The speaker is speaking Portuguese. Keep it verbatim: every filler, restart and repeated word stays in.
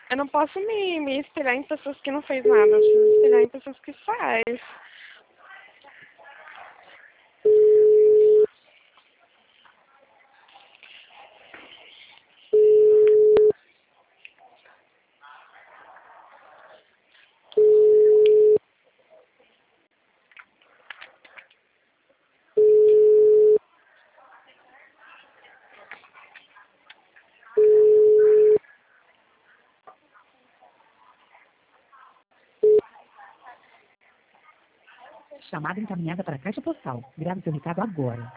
Eu não posso me, me espelhar em pessoas que não fez nada, eu preciso me espelhar em pessoas que faz. Chamada encaminhada para a caixa postal. Grave seu recado agora.